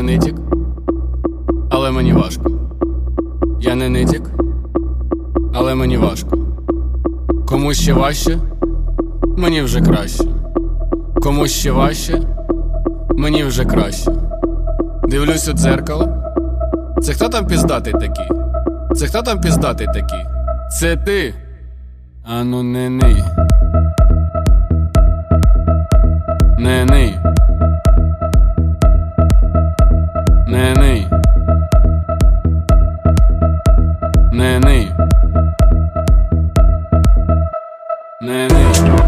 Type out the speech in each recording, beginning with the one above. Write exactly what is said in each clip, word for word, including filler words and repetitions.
нитік, але мені важко. Я не нитік, але мені важко. Комусь ще важче, мені вже краще. Комусь ще важче, мені вже краще. Дивлюсь у дзеркало. Це хто там піздатий такий? Це хто там піздатий такий? Це ти. Ану не ний. Не ний. Не ний. Не ний. Не ний.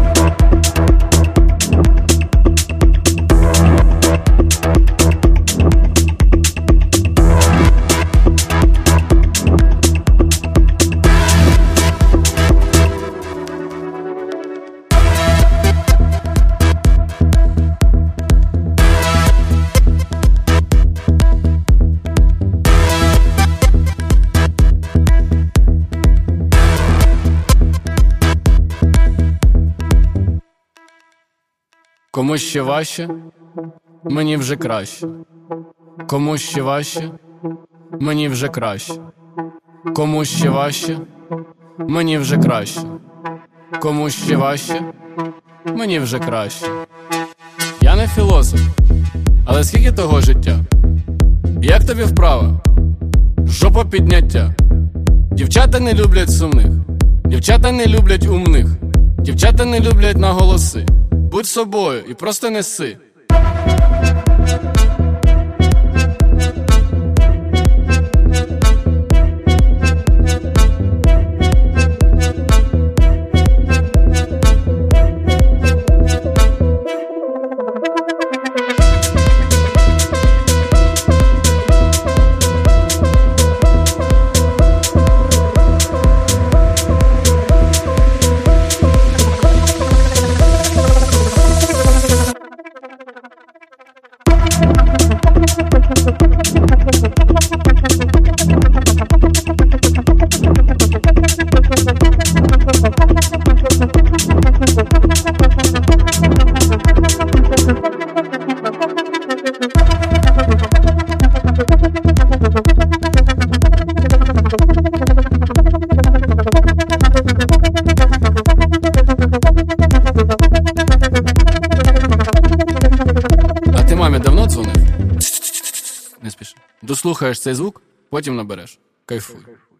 Комусь ще важче, мені вже краще. Комусь ще важче, мені вже краще. Комусь ще важче, мені вже краще. Комусь ще важче, мені вже краще. Я не філософ, але скільки того життя? Як тобі вправа? Жопа підняття. Дівчата не люблять сумних. Дівчата не люблять умних. Дівчата не люблять наголоси. Будь собою і просто неси. А ти мамі давно дзвонив? Не спіши. Дослухаєш цей звук, потім набереш. Кайфуй.